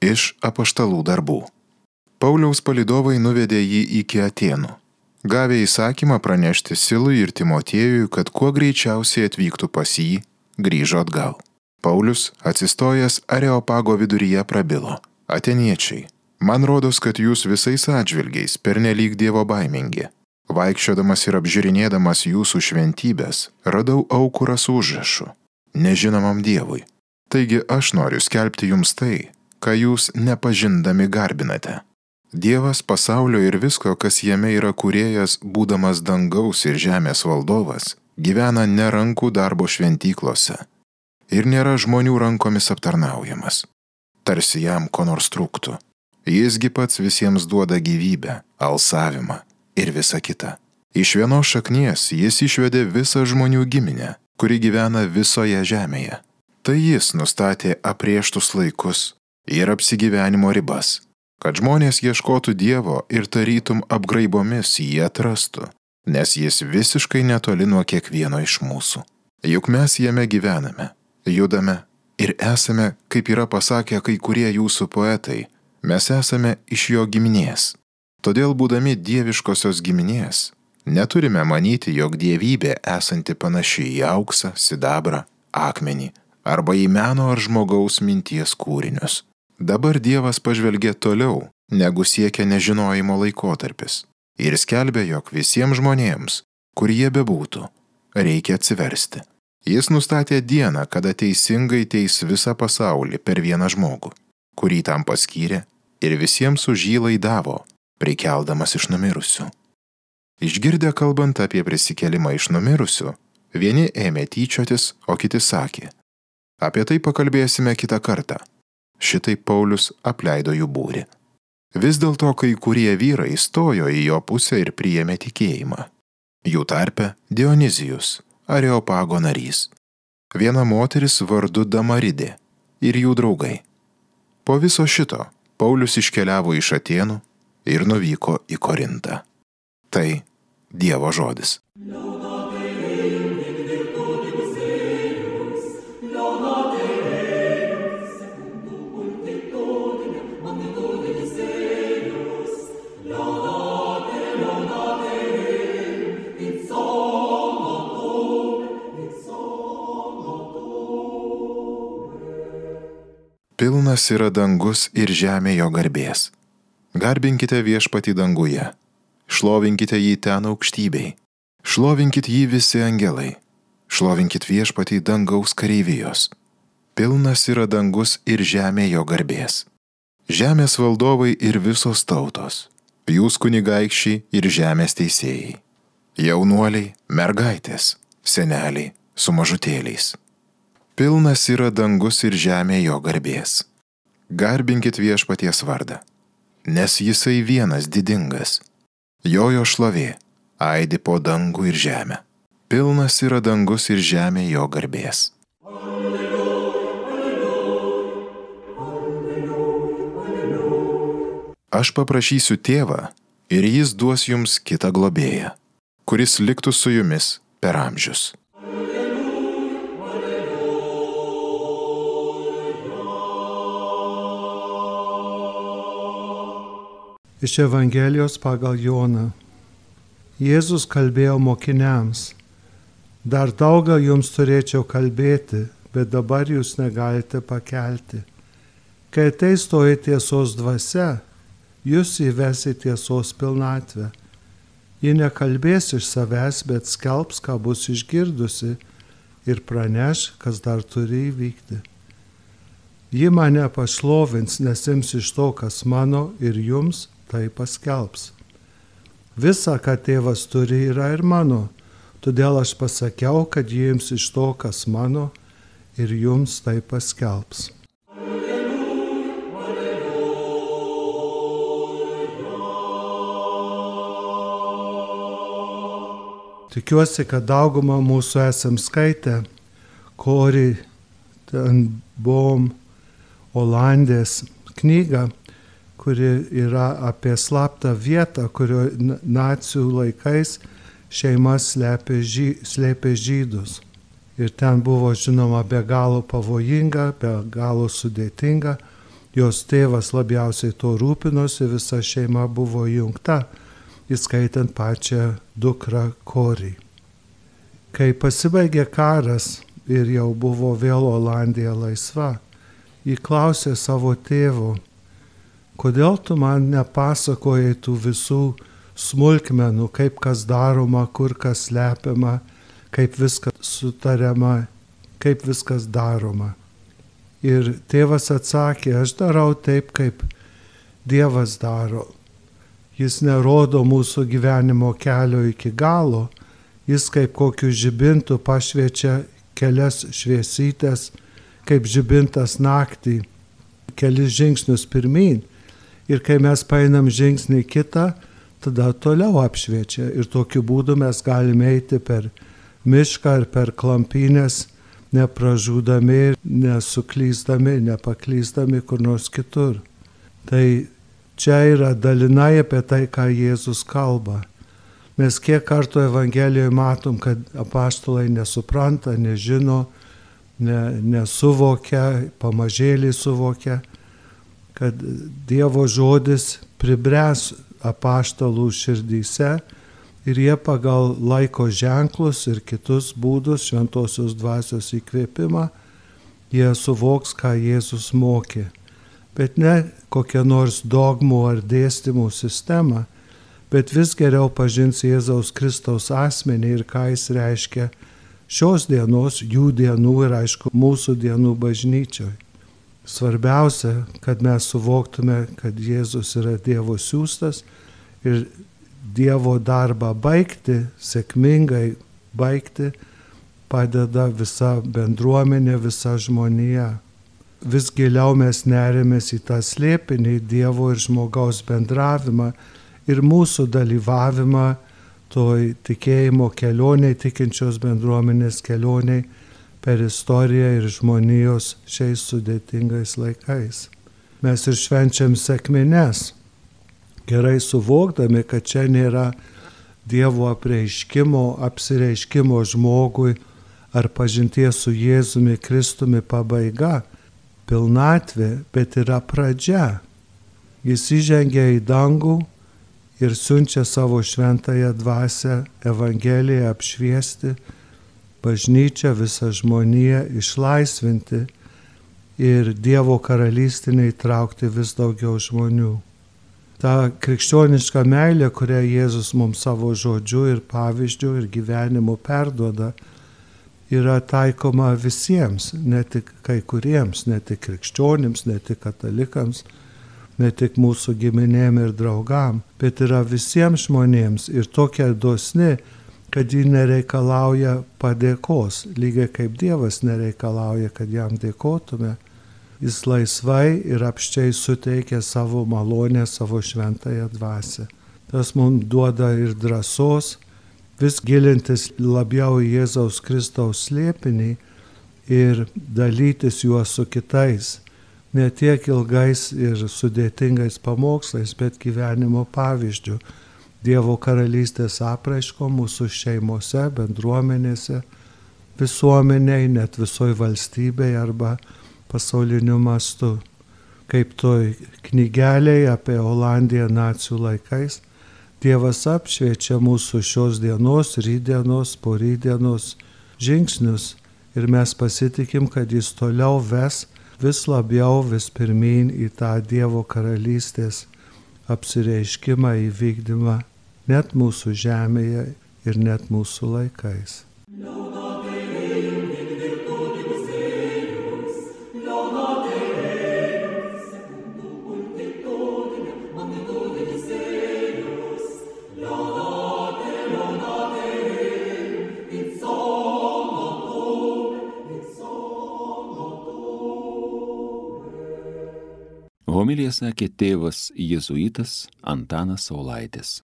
Iš apaštalų darbų. Pauliaus palydovai nuvedė jį iki Atėnų. Gavę įsakymą pranešti Silui ir Timotiejui, kad kuo greičiausiai atvyktų pas jį, grįžo atgal. Paulius, atsistojęs Areopago viduryje, prabilo: Atėniečiai, man rodos, kad jūs visais atžvilgiais pernelyg dievobaimingi. Vaikščiodamas ir apžiūrinėdamas jūsų šventybės, radau aukurą su užrašu: Nežinomam Dievui. Taigi aš noriu skelbti jums tai, ką jūs nepažindami garbinate. Dievas pasaulio ir visko, kas jame yra kūrėjas, būdamas dangaus ir žemės valdovas, gyvena ne rankų darbo šventyklose ir nėra žmonių rankomis aptarnaujamas. Tarsi jam ko nors trūktų. Jisgi pats visiems duoda gyvybę, alsavimą ir visa kita. Iš vienos šaknies jis išvedė visą žmonių giminę, kuri gyvena visoje žemėje. Tai jis nustatė aprieštus laikus ir apsigyvenimo ribas, kad žmonės ieškotų Dievo ir tarytum apgraibomis jį atrastų, nes jis visiškai netoli nuo kiekvieno iš mūsų. Juk mes jame gyvename, judame ir esame, kaip yra pasakę kai kurie jūsų poetai, mes esame iš jo giminės. Todėl, būdami dieviškosios giminės, neturime manyti, jog dievybė esanti panaši į auksą, sidabrą, akmenį arba į meno ar žmogaus minties kūrinius. Dabar Dievas pažvelgė toliau, negu siekia nežinojimo laikotarpis, ir skelbė, jog visiems žmonėms, kur jie bebūtų, reikia atsiversti. Jis nustatė dieną, kada teisingai teis visą pasaulį per vieną žmogų, kurį tam paskyrė ir visiems už jį laidavo, prikeldamas iš numirusių. Išgirdę kalbant apie prisikėlimą iš numirusių, vieni ėmė tyčiotis, o kiti sakė: Apie tai pakalbėsime kitą kartą. Šitai Paulius apleido jų būrį. Vis dėlto kai kurie vyrai stojo į jo pusę ir priėmė tikėjimą. Jų tarpe Dionizijus, Areopago narys, viena moteris vardu Damaridė ir jų draugai. Po viso šito Paulius iškeliavo iš Atėnų ir nuvyko į Korintą. Tai Dievo žodis. Pilnas yra dangus ir žemė jo garbės. Garbinkite Viešpatį danguje, šlovinkite jį ten aukštybėj, šlovinkit jį visi angelai, šlovinkit Viešpatį dangaus kareivijos. Pilnas yra dangus ir žemė jo garbės. Žemės valdovai ir visos tautos, jūs kunigaikščiai ir žemės teisėjai, jaunuoliai, mergaitės, seneliai su mažutėliais. Pilnas yra dangus ir žemė jo garbės. Garbinkit Viešpaties vardą, nes jisai vienas didingas. Jo šlovė aidi po dangų ir žemę. Pilnas yra dangus ir žemė jo garbės. Aš paprašysiu Tėvą ir jis duos jums kitą globėją, kuris liktų su jumis per amžius. Iš Evangelijos pagal Joną. Jėzus kalbėjo mokiniams: Dar daugą jums turėčiau kalbėti, bet dabar jūs negalite pakelti. Kai ateis toji tiesos dvasia, jūs įves į tiesos pilnatvę. Ji nekalbės iš savęs, bet skelbs, ką bus išgirdusi, ir praneš, kas dar turi įvykti. Ji mane pašlovins, nes ims iš to, kas mano, ir jums tai paskelbs. Visa, ką tėvas turi, yra ir mano, todėl aš pasakiau, kad jiems iš to, kas mano, ir jums tai paskelbs. Tikiuosi, kad daugumą mūsų esam skaitę Kori ten Bohm Olandės knygą, kuri yra apie slaptą vietą, kurio nacių laikais šeima slėpė žydus. Ir ten buvo, žinoma, be galo pavojinga, be galo sudėtinga. Jos tėvas labiausiai to rūpinosi, visa šeima buvo jungta, įskaitant pačią dukrą Korį. Kai pasibaigė karas ir jau buvo vėl Olandija laisva, ji klausė savo tėvo, kodėl tu man nepasakojai tų visų smulkmenų, kaip kas daroma, kur kas slepiama, kaip viskas sutariama, kaip viskas daroma. Ir tėvas atsakė, aš darau taip, kaip Dievas daro. Jis nerodo mūsų gyvenimo kelio iki galo, jis kaip kokiu žibintu pašviečia kelias šviesytes, kaip žibintas naktį, kelis žingsnius pirmyn. Ir kai mes paeinam žingsnį kitą, tada toliau apšviečia. Ir tokiu būdu mes galime eiti per mišką ar per klampynės, nepražūdami, nesuklysdami, nepaklysdami kur nors kitur. Tai čia yra dalinai apie tai, ką Jėzus kalba. Mes kiek kartų Evangelijoje matom, kad apaštalai nesupranta, nežino, nesuvokia, pamažėliai suvokia, kad Dievo žodis pribręs apaštalų širdyse ir jie pagal laiko ženklus ir kitus būdus, šventosios dvasios įkvėpimą, jie suvoks, ką Jėzus mokė. Bet ne kokia nors dogmų ar dėstymų sistema, bet vis geriau pažins Jėzaus Kristaus asmenį ir ką jis reiškia šios dienos, jų dienų ir aišku mūsų dienų bažnyčioj. Svarbiausia, kad mes suvoktume, kad Jėzus yra Dievo siųstas ir Dievo darbą baigti, sėkmingai baigti, padeda visa bendruomenė, visa žmonija. Vis giliau mes nerėmės į tą slėpinį, Dievo ir žmogaus bendravimą ir mūsų dalyvavimą toj tikėjimo kelioniai, tikinčios bendruomenės kelioniai per istoriją ir žmonijos šiais sudėtingais laikais. Mes ir švenčiam sekmines, gerai suvokdami, kad čia nėra Dievo apsireiškimo žmogui ar pažinties su Jėzumi Kristumi pabaiga, pilnatvė, bet yra pradžia. Jis įžengia į dangų ir siunčia savo šventąją dvasią Evangeliją apšviesti, bažnyčią, visą žmoniją išlaisvinti ir Dievo karalystę įtraukti vis daugiau žmonių. Ta krikščioniška meilė, kurią Jėzus mums savo žodžiu ir pavyzdžiu ir gyvenimu perduoda, yra taikoma visiems, ne tik kai kuriems, ne tik krikščionims, ne tik katalikams, ne tik mūsų giminėm ir draugam, bet yra visiems žmonėms ir tokia dosni, kad ji nereikalauja padėkos, lygiai kaip Dievas nereikalauja, kad jam dėkotume. Jis laisvai ir apščiai suteikia savo malonę, savo šventąją dvasią. Tas mums duoda ir drąsos vis gilintis labiau į Jėzaus Kristaus slėpinį ir dalytis juo su kitais. Ne tiek ilgais ir sudėtingais pamokslais, bet gyvenimo pavyzdžiu. Dievo karalystės apraiško mūsų šeimose, bendruomenėse, visuomeniai, net visoje valstybėje arba pasauliniu mastu. Kaip toj knygelėje apie Olandiją nacių laikais, Dievas apšviečia mūsų šios dienos, rytdienos, porydienos žingsnius ir mes pasitikim, kad jis toliau ves vis labiau, vis pirmyn į tą Dievo karalystės apsireiškimą, įvykdymą, net mūsų žemėje ir net mūsų laikais. Homiliją sakė tėvas jėzuitas Antanas Saulaitis.